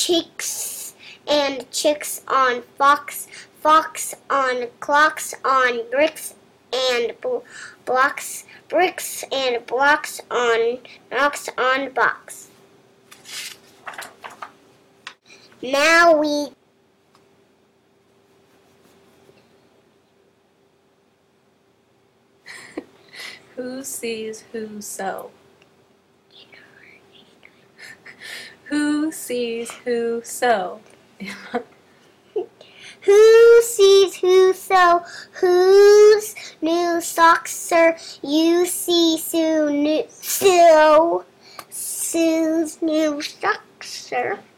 chicks on fox, fox on clocks on bricks and blocks, bricks and blocks on knocks on box. Now we Who sees who sew? Who sees who sew? Who sees who sew? Whose new socks, sir? You see Sue's new socks, sir.